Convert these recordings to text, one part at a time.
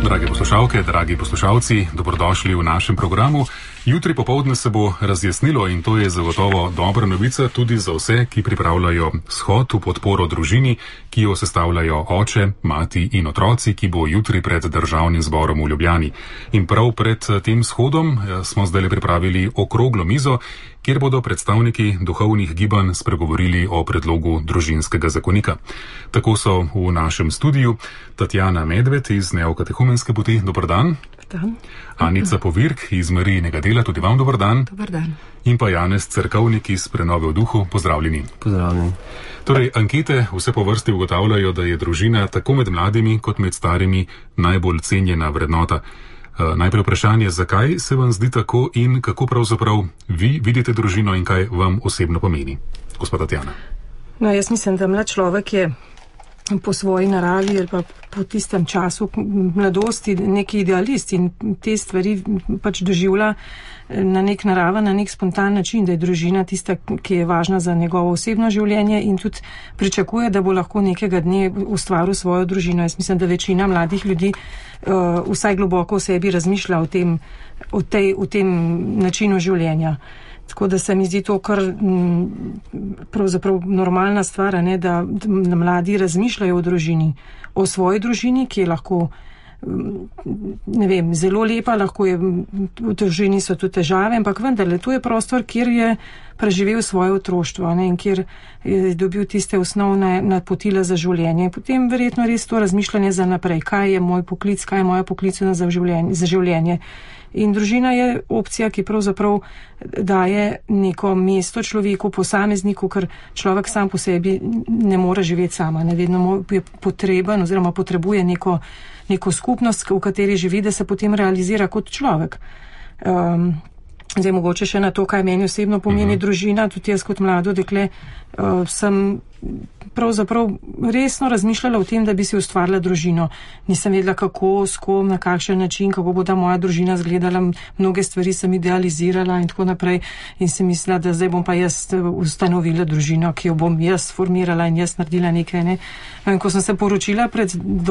Drage poslušalke, dragi poslušalci, dobrodošli v našem programu. Jutri popoldne se bo razjasnilo in to je zagotovo dobra novica tudi za vse, ki pripravljajo shod v podporo družini, ki jo sestavljajo oče, mati in otroci, ki bo jutri pred Državnim zborom v Ljubljani. In prav pred tem shodom smo zdaj pripravili okroglo mizo, kjer bodo predstavniki duhovnih gibanj spregovorili o predlogu družinskega zakonika. Tako so v našem studiu Tatjana Medved iz Neokatehumenske poti, dober dan. Anica Povirk iz Marijinega dela, tudi vam dober dan. Dober dan. In pa Janez Cerkovnik iz Prenove v duhu, pozdravljeni. Pozdravljeni. Torej, ankete vse po vrsti ugotavljajo, da je družina tako med mladimi kot med starimi najbolj cenjena vrednota. Najprej vprašanje, zakaj se vam zdi tako in kako pravzaprav vi vidite družino in kaj vam osebno pomeni? Gospod Tatjana. No, jaz mislim, da mlad človek je po svoji naravi ali pa po tistem času mladosti neki idealist in te stvari pač doživlja na nek naraven, na nek spontan način, da je družina tista, ki je važna za njegovo osebno življenje in tudi pričakuje, da bo lahko nekega dne ustvaril svojo družino. Jaz mislim, da večina mladih ljudi vsaj globoko v sebi razmišlja o tem načinu življenja. Tako da se mi zdi to kar pravzaprav normalna stvar, ne, da mladi razmišljajo o družini, o svoji družini, ki je lahko, ne vem, zelo lepa, lahko je, v družini so tu težave, ampak vendarle, tu je prostor, kjer je preživel svoje otroštvo, ne, in kjer je dobil tiste osnovne napotila za življenje. Potem verjetno res to razmišljanje za naprej, kaj je moj poklic, kaj je moja poklicana za življenje. In družina je opcija, ki pravzaprav daje neko mesto človeku, posamezniku, ker človek sam po sebi ne more živeti sama. Ne vedno je potreben oziroma potrebuje neko skupnost, v kateri živi, da se potem realizira kot človek. Zdaj mogoče še na to, kaj meni osebno pomeni družina, tudi jaz kot mlado dekle sem pravzaprav resno razmišljala o tem, da bi si ustvarila družino. Nisem vedela kako, s kom, na kakšen način, kako bo ta moja družina izgledala, mnoge stvari sem idealizirala in tako naprej in sem mislila, da zdaj bom pa jaz ustanovila družino, ki jo bom jaz formirala in jaz naredila nekaj. Ne? In ko sem se poročila pred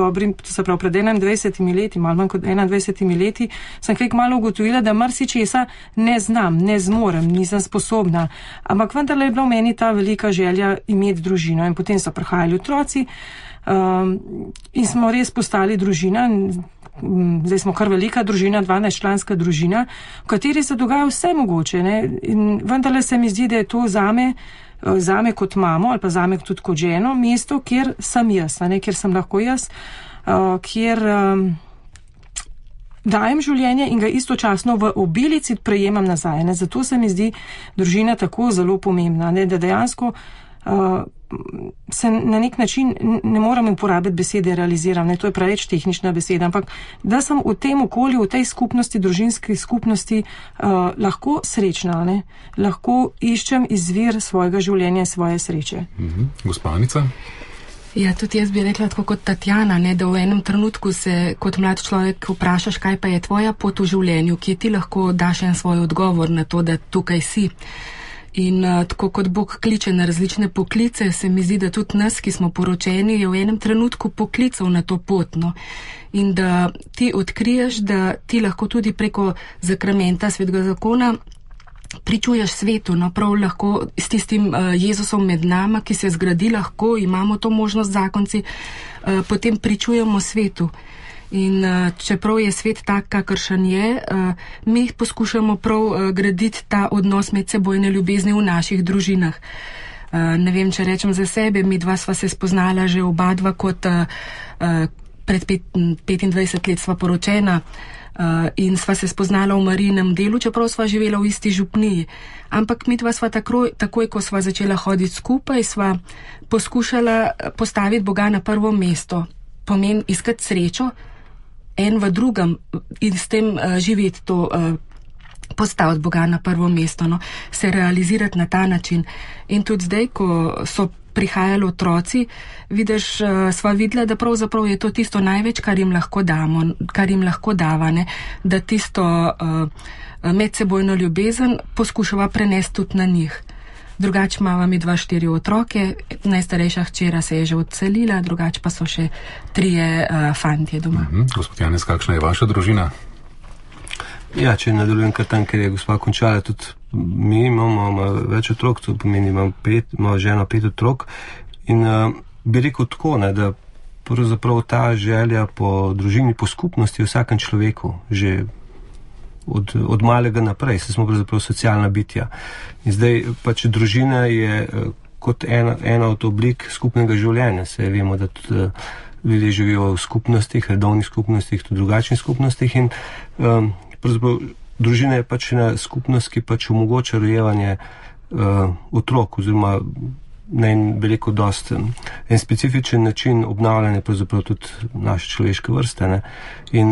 21 leti, malo manj kot 21 leti, sem kaj kmalu ugotovila, da marsičesa ne znam, ne zmorem, nisem sposobna. Ampak vendarle je bila v meni ta velika želja imeti družino. In potem so prihajali otroci in smo res postali družina. Zdaj smo kar velika družina, 12-članska družina, v kateri se dogaja vse mogoče. Ne? In vendarle se mi zdi, da je to zame kot mamo ali pa zame tudi kot ženo mesto, kjer sem jaz, ne? Kjer sem lahko jaz, kjer dajem življenje in ga istočasno v obilici prejemam nazaj. Ne? Zato se mi zdi družina tako zelo pomembna, ne? Da dejansko se na nek način ne moram uporabiti besede realiziram, ne, to je preveč tehnična beseda, ampak da sem v tem okolju, v tej skupnosti, družinski skupnosti lahko srečna, ne, lahko iščem izvir svojega življenja, svoje sreče. Gospa Anica? Ja, tudi jaz bi rekla tako kot Tatjana, ne, da v enem trenutku se kot mlad človek vprašaš, kaj pa je tvoja pot v življenju, ki ti lahko daš en svoj odgovor na to, da tukaj si. In tako kot Bog kliče na različne poklice, se mi zdi, da tudi nas, ki smo poročeni, je v enem trenutku poklical na to pot. No. In da ti odkriješ, da ti lahko tudi preko zakramenta svetega zakona pričuješ svetu, no, prav lahko s tistim Jezusom med nama, ki se zgradi lahko, imamo to možnost zakonci, potem pričujemo svetu. In čeprav je svet tak, kakršen je, mi poskušamo prav graditi ta odnos medsebojne ljubezni v naših družinah. Ne vem, če rečem za sebe, mi dva sva se spoznala že oba dva kot pred 25 let sva poročena in sva se spoznala v Marijinem delu, čeprav sva živela v isti župniji. Ampak mi dva sva takoj, ko sva začela hoditi skupaj, sva poskušala postaviti Boga na prvo mesto. Pomen iskati srečo en v drugem in s tem živeti to, postaviti Boga na prvo mesto, no, se realizirati na ta način. In tudi zdaj, ko so prihajali otroci, vidiš, sva videla, da pravzaprav je to tisto največ, kar jim lahko damo, kar jim lahko dava, ne, da tisto medsebojno ljubezen poskušava prenesti tudi na njih. Drugače imamo mi 4 otroke, najstarejša hčera se je že odselila, drugače pa so še 3 fantje doma. Gospod Janez, kakšna je vaša družina? Ja, če nadaljujem kar tam, ker je gospa končala, tudi mi imamo več otrok, to pomeni, imamo ženo 5 otrok in bi rekel tako, ne, da pravzaprav ta želja po družini, po skupnosti v vsakem človeku, že od malega naprej, se smo pravzaprav socialna bitja. In zdaj pač družina je kot ena od oblik skupnega življenja. Se vemo, da tudi ljudje živijo v skupnostih, redovnih skupnostih, tudi drugačnih skupnostih in pravzaprav družina je pač ena skupnost, ki pač omogoča rojevanje otrok oziroma na en veliko dost en specifičen način obnavljanja pravzaprav tudi naše človeške vrste. Ne? In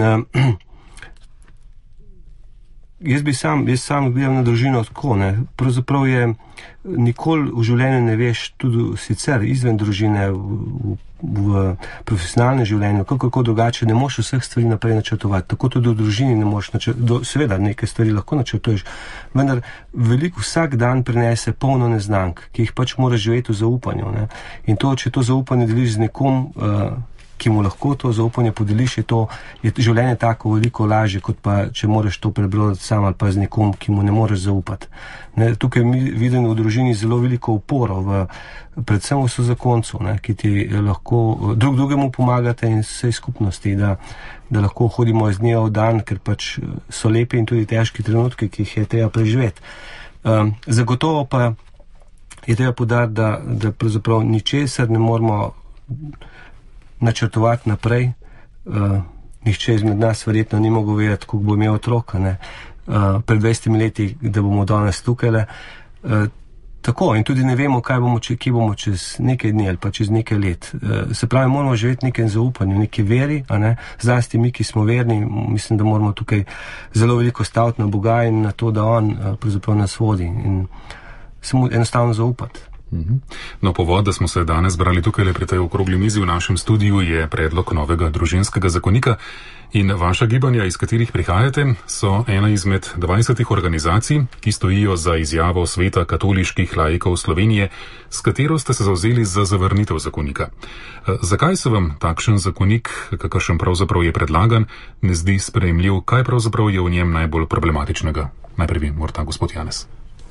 jaz sam gledam na družino tako, ne? Pravzaprav je nikoli v življenju ne veš, tudi sicer izven družine v profesionalnem življenju, kako drugače, ne moš vseh stvari naprej načrtovati, tako tudi v družini ne moš načrtovati, seveda neke stvari lahko načrtuješ, vendar vsak dan prinese polno neznank, ki jih pač moraš živeti v zaupanju, ne? In to, če to zaupanje deliš z nekom, ki mu lahko to zaupanje podeliš, je življenje tako veliko lažje, kot pa če moraš to prebroditi sam ali pa z nekom, ki mu ne moreš zaupati. Ne, tukaj vidim v družini zelo veliko uporo, predvsem v sozakoncu, ki ti lahko drug drugemu pomagate in vsej skupnosti, da lahko hodimo iz dneva v dan, ker pač so lepi in tudi težki trenutki, ki jih je treba preživeti. Zagotovo pa je treba poudariti, da pravzaprav ničesar ne moramo načrtovati naprej. Nihče izmed nas verjetno ni mogel vedeti, koliko bo imel otroka, ne? Pred 20 leti, da bomo danes tukaj. Tako, in tudi ne vemo, kje bomo čez nekaj dni ali pa čez nekaj let. Se pravi, moramo živeti nekem zaupanju, neki veri, a ne? Zlasti mi, ki smo verni, mislim, da moramo tukaj zelo veliko staviti na Boga in na to, da On pravzaprav nas vodi in samo enostavno zaupati. No, povod, da smo se danes brali tukaj pri tej okrogli mizi v našem studiu, je predlog novega družinskega zakonika in vaša gibanja, iz katerih prihajate, so ena izmed 20 organizacij, ki stojijo za izjavo Sveta katoliških laikov Slovenije, s katero ste se zavzeli za zavrnitev zakonika. Zakaj se vam takšen zakonik, kakršen pravzaprav je predlagan, ne zdi sprejemljiv? Kaj pravzaprav je v njem najbolj problematičnega? Najprej vi, morda gospod Janez.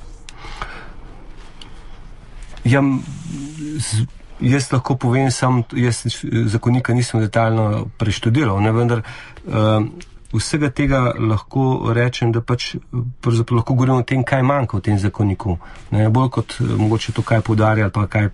Ja, jaz lahko povem jaz zakonika nisem detaljno preštudiral, ne, vendar vsega tega lahko rečem, da pač pravzaprav lahko govorimo o tem, kaj manjka v tem zakoniku. Ne, bolj kot mogoče to, kaj poudarja ali pa kaj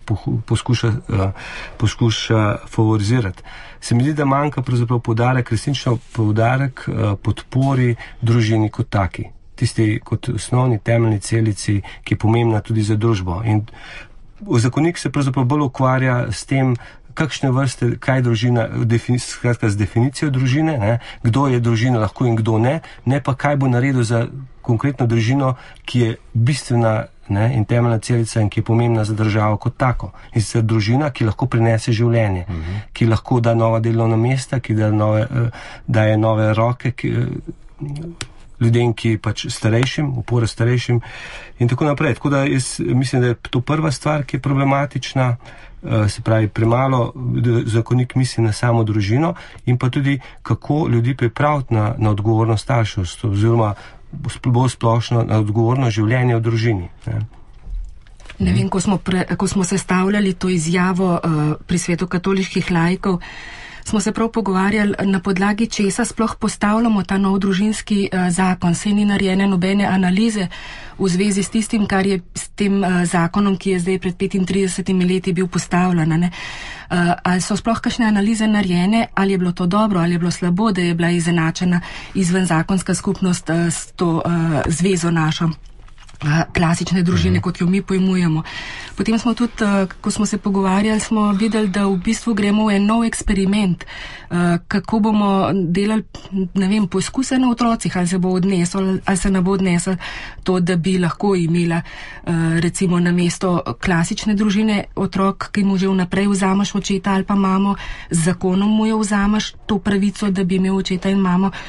poskuša favorizirati. Se mi zdi, da manjka pravzaprav poudarek, resnično poudarek podpori družini kot taki. Tisti kot osnovni temeljni celici, ki je pomembna tudi za družbo. In zakonik se pravzaprav bolj ukvarja s tem, kakšne vrste, kaj družina, skratka z definicijo družine, ne, kdo je družina lahko in kdo ne pa kaj bo naredil za konkretno družino, ki je bistvena, ne, in temeljna celica in ki je pomembna za državo kot tako. In sicer družina, ki lahko prinese življenje, ki lahko da nova delovna mesta, ki daje nove roke, ljudem, ki pač starejšim, upora starejšim in tako naprej. Tako da jaz mislim, da je to prva stvar, ki je problematična, se pravi premalo zakonik misli na samo družino in pa tudi kako ljudi pripraviti na odgovorno starševstvo oziroma bolj splošno na odgovorno življenje v družini. Ne vem, ko smo sestavljali to izjavo pri Svetu katoliških laikov, smo se prav pogovarjali, na podlagi česa sploh postavljamo ta nov družinski zakon. Saj ni narejene nobene analize v zvezi s tistim, kar je s tem zakonom, ki je zdaj pred 35 leti bil postavljen. Ne? Ali so sploh kakšne analize narejene, ali je bilo to dobro, ali je bilo slabo, da je bila izenačena izvenzakonska skupnost s to zvezo našo klasične družine, kot jo mi pojmujemo. Potem smo tudi, ko smo se pogovarjali, smo videli, da v bistvu gremo v en nov eksperiment, kako bomo delali, ne vem, poskuse na otrocih, ali se bo odnesel, ali se ne bo odnesel to, da bi lahko imela recimo na mesto klasične družine otrok, ki mu že vnaprej vzameš očeta ali pa mamo, z zakonom mu jo vzameš to pravico, da bi imel očeta in mamo.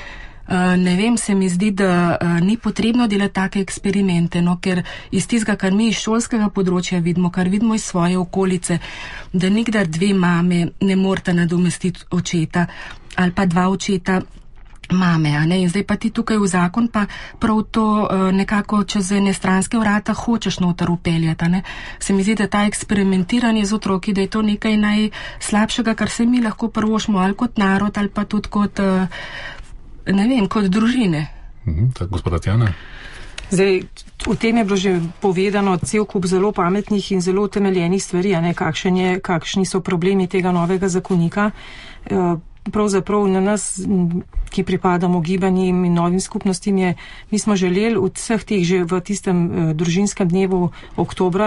Ne vem, se mi zdi, da ni potrebno delati take eksperimente, no, ker iz tistega, kar mi iz šolskega področja vidimo, kar vidimo iz svoje okolice, da nikdar 2 mame ne morata nadomestiti očeta ali pa 2 očeta mame, a ne? In zdaj pa ti tukaj v zakon pa prav to nekako čez ene stranske vrata hočeš noter upeljati, a ne? Se mi zdi, da ta eksperimentiranje z otroki, da je to nekaj najslabšega, kar se mi lahko prvošmo ali kot narod ali pa tudi kot, ne vem, kot družine. Tak, gospod Tatjana? Zdaj, v tem je bilo že povedano cel kup zelo pametnih in zelo utemeljenih stvari, a ne, kakšni so problemi tega novega zakonika. Pravzaprav na nas, ki pripadamo gibanjem in novim skupnostim, mi smo želeli od vseh teh že v tistem družinskem dnevu oktobra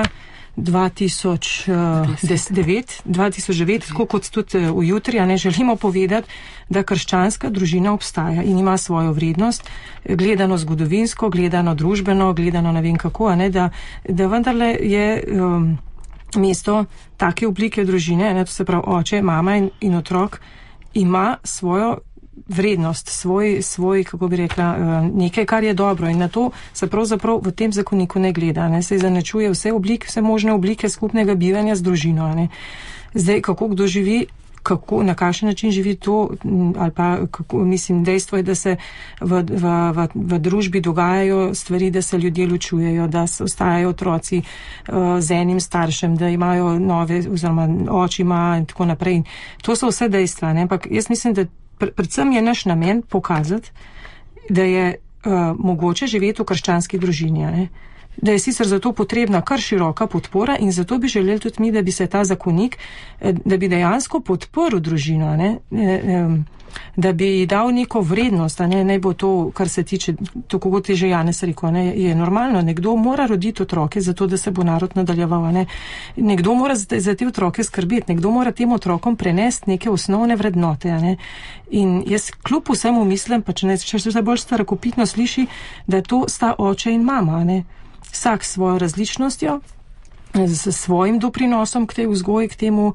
2009, tako kot tudi v jutri, a ne, želimo povedati, da krščanska družina obstaja in ima svojo vrednost, gledano zgodovinsko, gledano družbeno, gledano ne vem kako, a ne, da vendarle je mesto take oblike družine, ne, to se pravi oče, mama in otrok, ima svojo vrednost, svoj, kako bi rekla, nekaj, kar je dobro, in na to se pravzaprav v tem zakoniku ne gleda, ne, se izenačuje vse možne oblike skupnega bivanja z družino, ne. Zdaj, kako kdo živi, na kakšen način živi to, ali pa, mislim, dejstvo je, da se v družbi dogajajo stvari, da se ljudje ločujejo, da ostajajo otroci z enim staršem, da imajo nove, oziroma oči ima in tako naprej. To so vse dejstva, ne? Ampak jaz mislim, da predvsem je naš namen pokazati, da je mogoče živeti v krščanski družini, ne? Da je sicer zato potrebna kar široka podpora in zato bi želeli tudi mi, da bi se ta zakonik, da bi dejansko podporil družino, ne? Da bi ji dal neko vrednost, a ne bo to, kar se tiče, tako kot je že Janez rekel, ne? Je normalno, nekdo mora roditi otroke, zato da se bo narod nadaljeval, ne? Nekdo mora za te otroke skrbeti, nekdo mora tem otrokom prenesti neke osnovne vrednote, a ne? In jaz kljub vsemu mislim, pa če se bolj starakopitno sliši, da to sta oče in mama, a ne? Vsak s svojo različnostjo, s svojim doprinosom k tej vzgoji, k temu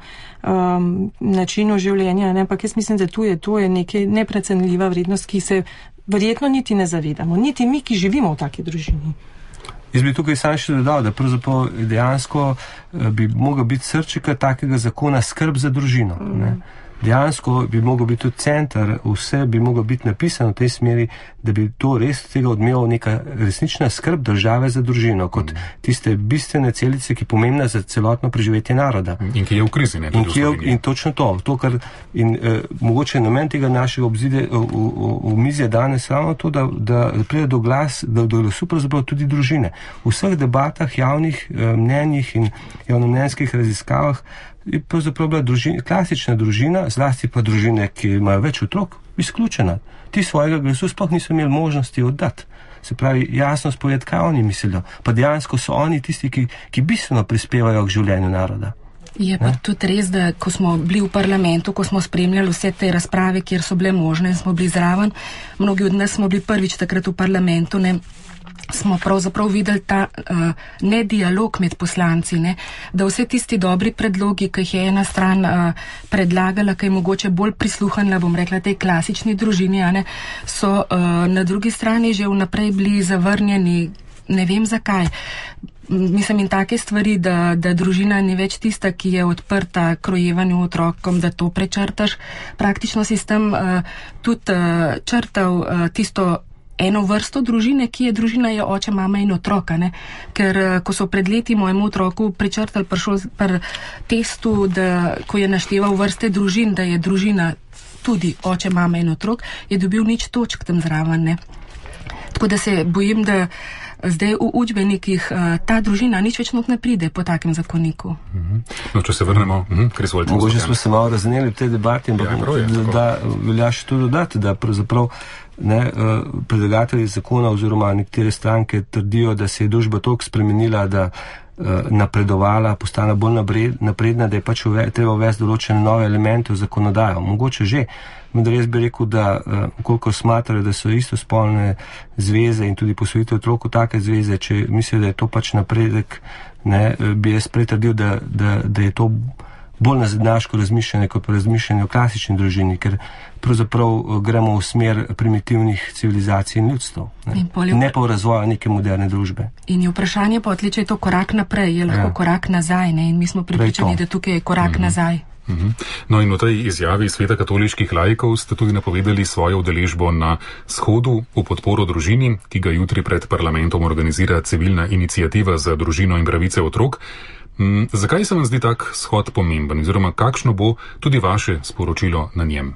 načinu življenja, ne? Ampak jaz mislim, da to je nekaj neprecenljiva vrednost, ki se verjetno niti ne zavedamo, niti mi, ki živimo v taki družini. Jaz bi tukaj sam še dodal, da pravzaprav dejansko bi mogel biti srčika takega zakona skrb za družino, ne? Dejansko bi mogel biti tudi center, vse bi mogel biti napisano v tej smeri, da bi to res tega odmeval neka resnična skrb države za družino, kot tiste bistvene celice, ki je pomembna za celotno preživetje naroda. In ki je v krizi, ne? In točno to kar, mogoče namen tega našega omizja danes ravno to, da pride do glasu pravzaprav tudi družine. V vseh debatah, javnih mnenjih in javnomnenjskih raziskavah je pravzaprav bila klasična družina, zlasti pa družine, ki imajo več otrok, izključena. Ti svojega glasu sploh niso imeli možnosti oddati. Se pravi, jasno spovedati, kaj oni mislijo. Pa dejansko so oni tisti, ki bistveno prispevajo k življenju naroda. Je pa tudi res, da ko smo bili v parlamentu, ko smo spremljali vse te razprave, kjer so bile možne in smo bili zraven, mnogi od nas smo bili prvič takrat v parlamentu, ne, smo pravzaprav videli ta nedialog med poslanci, ne, da vse tisti dobri predlogi, ki jih je ena stran predlagala, ki je mogoče bolj prisluhnila, bom rekla, tej klasični družini, ne, so na drugi strani že vnaprej bili zavrnjeni, ne vem zakaj. Mislim, in take stvari, da družina ni več tista, ki je odprta krojevanju otrokom, da to prečrtaš. Praktično si s tem tudi črtal tisto eno vrsto družine, ki je družina, je oče, mama in otroka, ne. Ker ko so pred leti mojemu otroku prečrtali pri testu, da ko je našteval vrste družin, da je družina tudi oče, mama in otrok, je dobil 0 točk tam zraven, ne. Tako da se bojim, da zdaj v učbenikih ta družina nič več ne pride po takem zakoniku. No, če se vrnemo, mogoče smo se malo razneli v tej debati, da velja še to dodati, da pravzaprav predlagatelji zakona oziroma nekatere stranke trdijo, da se je družba toliko spremenila, da napredovala, postala bolj napredna, da je pač treba uvesti določene nove elemente v zakonodajo. Mogoče že, vendar jaz bi rekel, da koliko smatrajo, da so istospolne zveze in tudi posvojitev otroku take zveze, če mislijo, da je to pač napredek, ne, bi jaz pretrdil, da je to bolj nazadnjaško razmišljanje kot pa razmišljanje o klasični družini, ker pravzaprav gremo v smer primitivnih civilizacij in ljudstv, ne pa v razvoju neke moderne družbe. In je vprašanje pa, če je to korak naprej, je lahko korak nazaj, ne? In mi smo pripričani, da tukaj je korak nazaj. No in v tej izjavi Sveta katoliških laikov ste tudi napovedali svojo udeležbo na shodu v podporo družini, ki ga jutri pred parlamentom organizira civilna iniciativa za družino in pravice otrok. Zakaj se vam zdi tak shod pomemben, oziroma kakšno bo tudi vaše sporočilo na njem?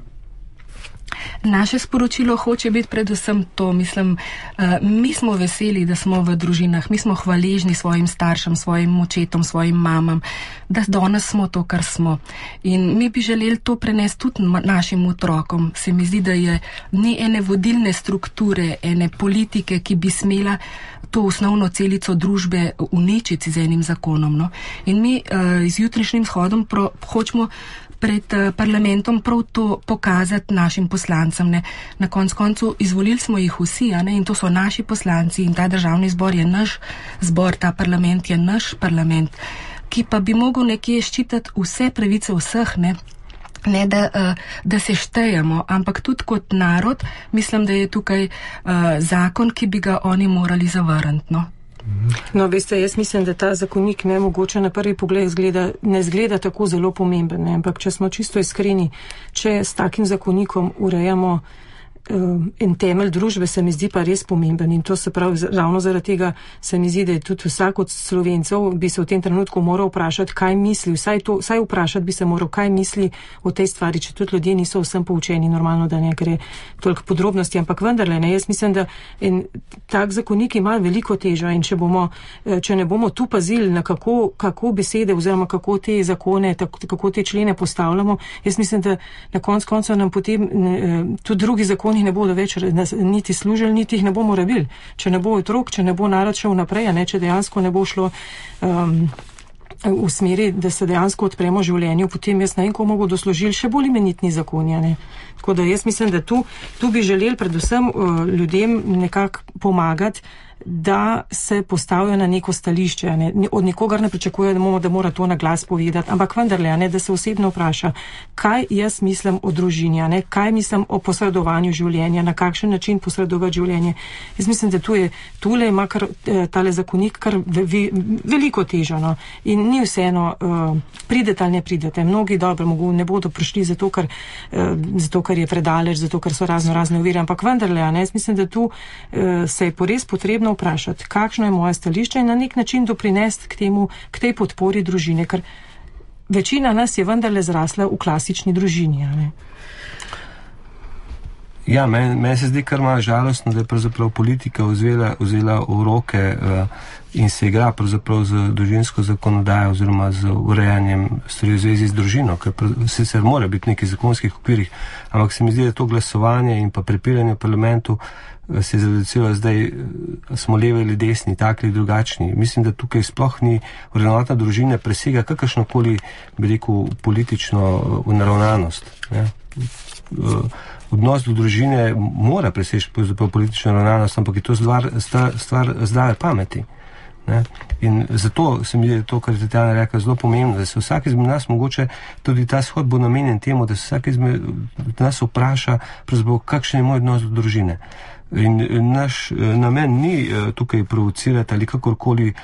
Naše sporočilo hoče biti predvsem to, mislim, mi smo veseli, da smo v družinah, mi smo hvaležni svojim staršem, svojim očetom, svojim mamam, da danes smo to, kar smo. In mi bi želeli to prenesti tudi našim otrokom. Se mi zdi, da ni ene vodilne strukture, ene politike, ki bi smela to osnovno celico družbe uničiti z enim zakonom. No? In mi z jutrišnjim shodom hočemo pred parlamentom prav to pokazati našim poslancem. Ne. Na koncu izvolili smo jih vsi, ne, in to so naši poslanci in ta državni zbor je naš zbor, ta parlament je naš parlament, ki pa bi mogel nekje ščitati vse pravice vseh, ne da se štejemo, ampak tudi kot narod, mislim, da je tukaj zakon, ki bi ga oni morali zavrniti. No, veste, jaz mislim, da ta zakonik mogoče na prvi pogled ne zgleda tako zelo pomemben, ne? Ampak če smo čisto iskreni, če s takim zakonikom urejamo en temelj družbe, se mi zdi pa res pomemben, in to se pravi, ravno zaradi tega se mi zdi, da je tudi vsak od Slovencev bi se v tem trenutku moral vprašati, kaj misli, vsaj vprašati bi se moral, kaj misli o tej stvari, če tudi ljudje niso vsem poučeni, normalno, da ne gre toliko podrobnosti, ampak vendarle, jaz mislim, da en tak zakonik ima veliko težo, in če ne bomo tu pazili na kako besede oziroma kako te zakone, kako te člene postavljamo, jaz mislim, da na koncu nam potem tudi drugi zakoni ne bodo več niti služili, niti jih ne bomo rabili. Če ne bo otrok, če ne bo narod šel naprej, če dejansko ne bo šlo v smeri, da se dejansko odpremo življenju, potem jaz ne vem, komu bodo služili še bolj imenitni zakoni. Tako da jaz mislim, da tu bi želeli predvsem ljudem nekako pomagati, da se postavijo na neko stališče. Od nikogar ne pričakujejo, da mora to na glas povedati, ampak vendarle, da se osebno vpraša, kaj jaz mislim o družini, kaj mislim o posredovanju življenja, na kakšen način posredovati življenje. Jaz mislim, da tule ima tale zakonik kar veliko težo, no? In ni vseeno, pridete ali ne pridete. Mnogi dobro ne bodo prišli zato, ker je predaleč, zato, ker so razne ovire, ampak vendarle, jaz mislim, da tu se je res potrebno vprašati, kakšno je moje stališče in na nek način doprinesti k tej podpori družine, ker večina nas je vendarle zrasla v klasični družini. Ja, meni se zdi kar malo žalostno, da je pravzaprav politika vzela v roke in se igra pravzaprav z družinsko zakonodajo oziroma z urejanjem stvari v zvezi z družino, ker sicer mora biti v nekih zakonskih okvirih, ampak se mi zdi, da to glasovanje in pa prepiranje v parlamentu se je zreducilo, zdaj smo levi ali desni, takli ali drugačni. Mislim, da tukaj sploh ni vrednota družine presega kakršnokoli, bi rekel, politično naravnanost. Odnos do družine mora preseči politično naravnanost, ampak je to stvar zdrave pameti. In zato se mi je to, kar je Tatjana rekla, zelo pomembno, da se vsak izmed nas, mogoče tudi ta shod bo namenjen temu, da se vsak izmed nas vpraša, kakšen je moj odnos do družine. In naš namen ni tukaj provocirati ali kakorkoli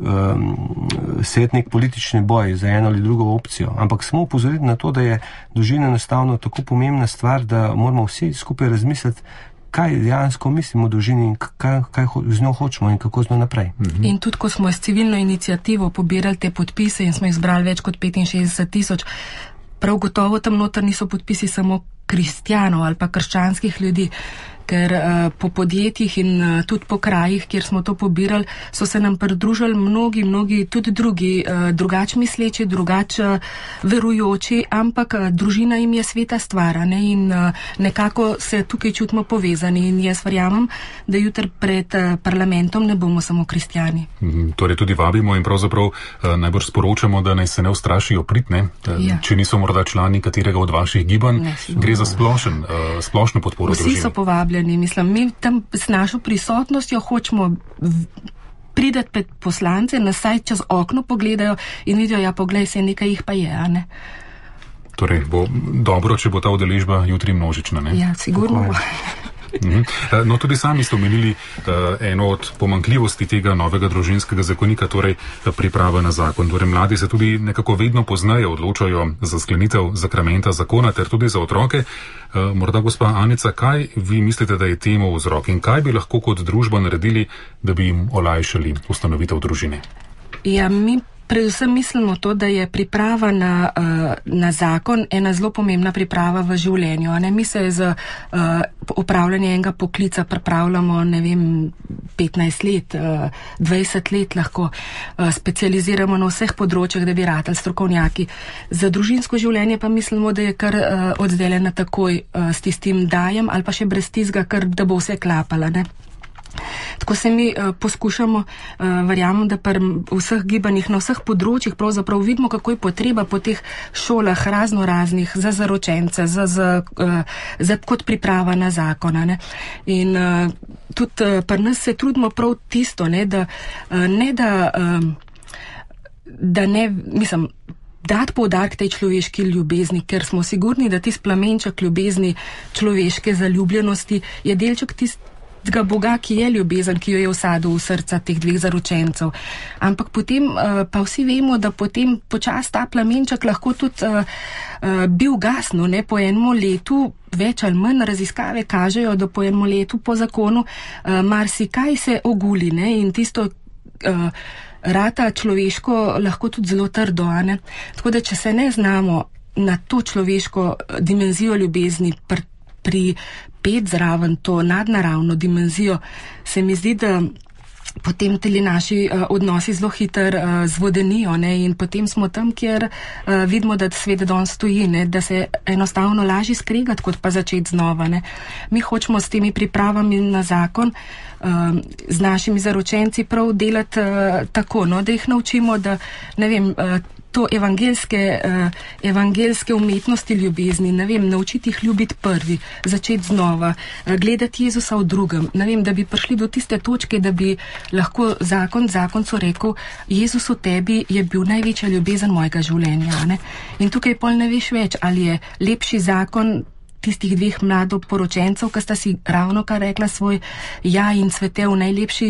nek politični boj za eno ali drugo opcijo, ampak samo upozoriti na to, da je družina enostavno tako pomembna stvar, da moramo vsi skupaj razmisliti, kaj dejansko mislimo o družini in kaj z njo hočemo in kako z njo naprej. In tudi, ko smo s civilno inicijativo pobirali te podpise in smo izbrali več kot 65,000, prav gotovo tam noter niso podpisi samo kristjanov ali pa krščanskih ljudi, ker po podjetjih in tudi po krajih, kjer smo to pobirali, so se nam pridružili mnogi tudi drugi, drugač misleči, drugač verujoči, ampak družina jim je sveta stvar, in nekako se tukaj čutimo povezani in jaz verjamem, da jutri pred parlamentom ne bomo samo kristjani. Torej tudi vabimo in pravzaprav najbolj sporočamo, da naj se ne ustrašijo priti, če niso morda člani katerega od vaših gibanj, gre za splošno podporo družine. Vsi so povabljeni. Mislim, mi tam s našo prisotnostjo hočemo prideti pred poslance, nasaj čez okno pogledajo in vidijo, ja, poglej, se nekaj jih pa je, a ne. Torej, bo dobro, če bo ta udeležba jutri množična, ne? Ja, sigurno. No, tudi sami ste omenili eno od pomanjkljivosti tega novega družinskega zakonika, torej priprava na zakon. Torej, mladi se tudi nekako vedno pozneje odločajo za sklenitev zakramenta zakona, ter tudi za otroke. Morda, gospa Anica, kaj vi mislite, da je temu vzrok in kaj bi lahko kot družba naredili, da bi jim olajšali ustanovitev družine? Ja, mi predvsem mislimo to, da je priprava na zakon ena zelo pomembna priprava v življenju. Ne? Mi se za upravljanje enega poklica pripravljamo, 15 let, 20 let lahko specializiramo na vseh področjih, da bi ratali strokovnjaki. Za družinsko življenje pa mislimo, da je kar oddeljena takoj s tistim dajem ali pa še brez tizga, kar da bo vse klapala, ne? Tako se mi poskušamo, verjamem, da pri vseh gibanjih na vseh področjih pravzaprav vidimo, kako je potreba po teh šolah raznih za zaročence, za kot priprava na zakona. Ne? In tudi pri nas se trudimo prav tisto, ne, dati poudarek tej človeški ljubezni, ker smo sigurni, da tisti plamenček ljubezni, človeške zaljubljenosti je delček tistega Boga, ki je ljubezen, ki jo je vsadil v srca teh dveh zaročencev. Ampak potem pa vsi vemo, da potem počas ta plamenček lahko tudi bi ugasnil, ne, po enem letu, več ali manj raziskave kažejo, da po enem letu po zakonu marsikaj se oguli, ne, in tisto rata človeško lahko tudi zelo trdo, ne. Tako da, če se ne znamo na to človeško dimenzijo ljubezni pripet zraven, to nadnaravno dimenzijo, se mi zdi, da potem teli naši odnosi zelo hitro zvodenijo, ne, in potem smo tam, kjer vidimo, da svet danes stoji, ne, da se enostavno lažje skregati, kot pa začeti znova, ne. Mi hočemo s temi pripravami na zakon z našimi zaročenci prav delati tako, no, da jih naučimo, da, to evangelske umetnosti ljubezni, naučiti jih ljubiti prvi, začeti znova, gledati Jezusa v drugem, da bi prišli do tiste točke, da bi lahko zakoncu rekel, Jezus v tebi je bil največja ljubezen mojega življenja, ne? In tukaj pol ne veš več, ali je lepši zakon tistih dveh mladoporočencev, ki sta si ravno kar rekla svoj ja in cvete v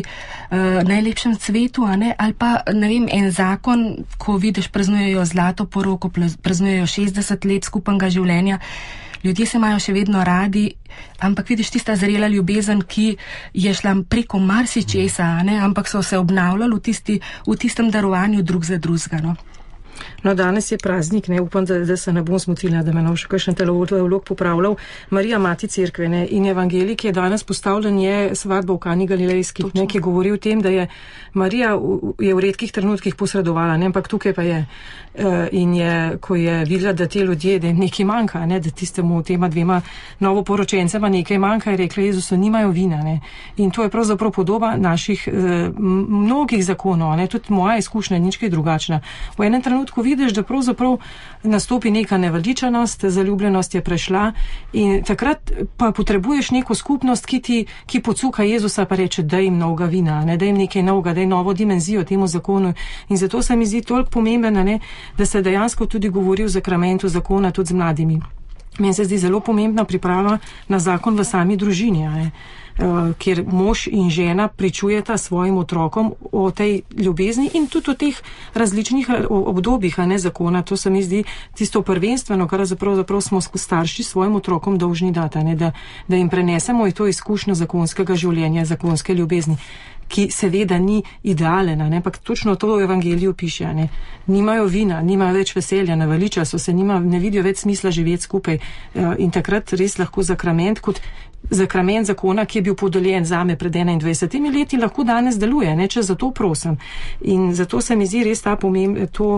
najlepšem cvetu, ali pa, en zakon, ko vidiš, praznujejo zlato poroko, praznujejo 60 let skupnega življenja, ljudje se imajo še vedno radi, ampak vidiš tista zrela ljubezen, ki je šla preko marsičesa, ampak so se obnavljali v tistem darovanju drug za drugega, no. No, danes je praznik, upam, da se ne bom smutila, da me ne bo še kakšen vlog popravljal. Marija, mati cerkve, in evangelij, ki je danes postavljen, je svatba v Kani Galilejski, ki govori o tem, da je Marija je v redkih trenutkih posredovala, ampak tukaj pa je. In ko je videla, da te ljudje, da jim nekaj manjka, da tistemu tema dvema novoporočencema nekaj manjka, je rekla, Jezusu, nimajo vina. In to je pravzaprav podoba naših mnogih zakonov, tudi moja izkušnja nič kaj drugačna. V enem trenutku vidiš, da pravzaprav nastopi neka neveličanost, zaljubljenost je prešla in takrat pa potrebuješ neko skupnost, ki pocuka Jezusa pa reče, da jim novega vina, da jim nekaj novega, da jim novo dimenzijo temu zakonu. In zato se mi zdi toliko pomembno, da se dejansko tudi govori o zakramentu zakona tudi z mladimi. Meni se zdi zelo pomembna priprava na zakon v sami družini, kjer mož in žena pričujeta svojim otrokom o tej ljubezni in tudi o teh različnih obdobjih zakona. To se mi zdi tisto prvenstveno, kar zaprav smo starši svojim otrokom dolžni dati, da jim prenesemo to izkušnjo zakonskega življenja, zakonske ljubezni, ki seveda ni idealen, ampak točno to v evangeliju piše. Nimajo vina, nimajo več veselja, naveličajo se, ne vidijo več smisla živeti skupaj. In takrat res lahko zakrament, kot zakrament zakona, ki je bil podeljen zame pred 21 leti, lahko danes deluje, če za to prosim. In zato se mi zdi res ta to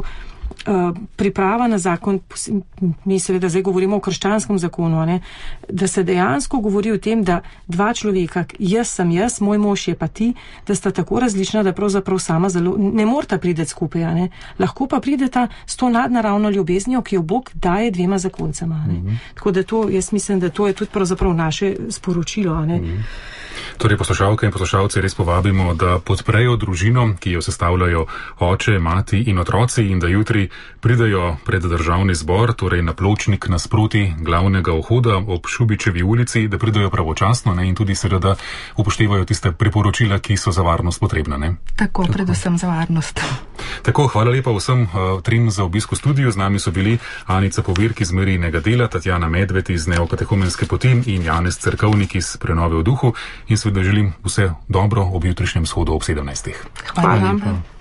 priprava na zakon, mi seveda zdaj govorimo o krščanskem zakonu, da se dejansko govori o tem, da dva človeka, jaz sem jaz, moj mož je pa ti, da sta tako različna, da pravzaprav sama ne morata prideti skupaj, lahko pa prideta s to nadnaravno ljubeznijo, ki jo Bog daje dvema zakoncema. Tako da to, jaz mislim, da to je tudi pravzaprav naše sporočilo. Torej, poslušalke in poslušalci res povabimo, da podprejo družino, ki jo sestavljajo oče, mati in otroci, in da jutri pridejo pred Državni zbor, torej na pločnik nasproti glavnega vhoda ob Šubičevi ulici, da pridejo pravočasno, ne, in tudi seveda upoštevajo tiste priporočila, ki so za varnost potrebna. Ne? Tako, predvsem za varnost. Tako, hvala lepa vsem trim za obisk v studiu. Z nami so bili Anica Povirk iz Merijinega dela, Tatjana Medved iz Neokatehumenske poti in Janez Cerkovnik iz Prenove v duhu. In seveda želim vse dobro ob jutrišnjem shodu ob 17. Hvala.